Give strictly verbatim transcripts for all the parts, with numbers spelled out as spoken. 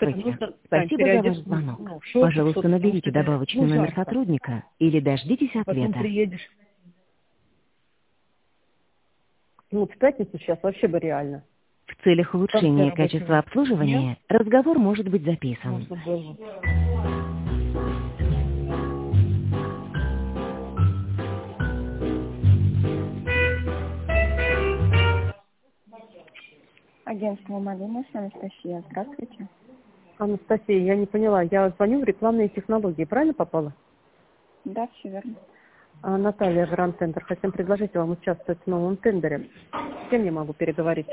это Здравствуйте. нужно, Тань, Спасибо за ваш переодеться, звонок. ну, в шорты, Пожалуйста, что-то, потому наберите что это, добавочный ну, номер жарко. сотрудника или дождитесь Потом ответа. приедешь. Ну, вот в пятницу сейчас вообще бы реально. В целях В конце улучшения качества рабочего дня обслуживания разговор может быть записан. можно было. Агентство Малина, с Анастасия. Здравствуйте. Анастасия, я не поняла, я звоню в рекламные технологии, правильно попала? Да, все верно. А, Наталья, Гранд Тендер. Хотим предложить вам участвовать в новом тендере. С кем я могу переговорить?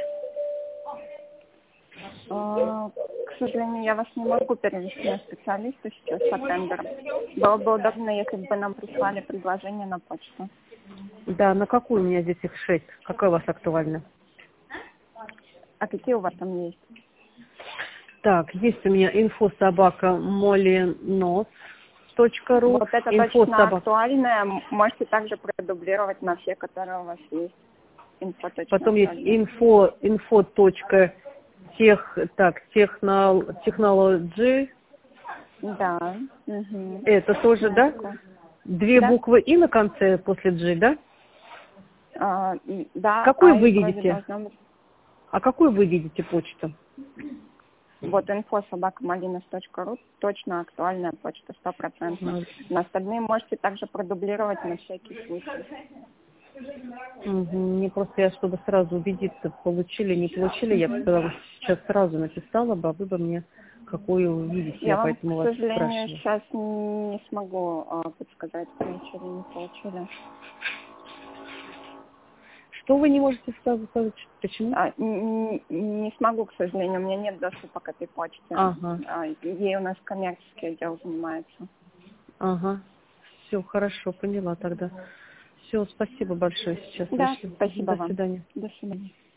А, к сожалению, я вас не могу перевести на специалиста сейчас по тендерам. Было бы удобно, если бы нам прислали предложение на почту. Да, на какую у меня здесь их шесть? Какая у вас актуальна? А какие у вас там есть? Так, есть у меня инфо собака молинос точка ру. Вот это Инфо точно собака. актуальное. М- Можете также продублировать на все, которые у вас есть. Инфо точно Потом есть актуальное. инфо, инфо точка тех, так, технол, технологи. Да. Угу. Это тоже, Знаю да? такое. Две Да. буквы И на конце после G, да? А, и- да, Какую а вы и вроде видите? должно быть. А какую вы видите почту? Вот инфо собака малинос точка ру, точно актуальная почта, стопроцентно. Мгм. На остальные можете также продублировать на всякий случай. Мгм. Мне просто, я чтобы сразу убедиться, получили, не получили, я бы тогда вот сейчас сразу написала бы, а вы бы мне какую увидите, Я я вам, поэтому к вас сожалению, спрашиваю. сейчас не смогу а, подсказать, получили, не получили. Что вы не можете сказать? Почему? А, н- н- не смогу, к сожалению, у меня нет доступа к этой почте. Ага, А, ей у нас коммерческий отдел занимается. ага. Все, хорошо, поняла тогда. Все, спасибо большое сейчас Да, вышли. спасибо До вам. свидания. До свидания.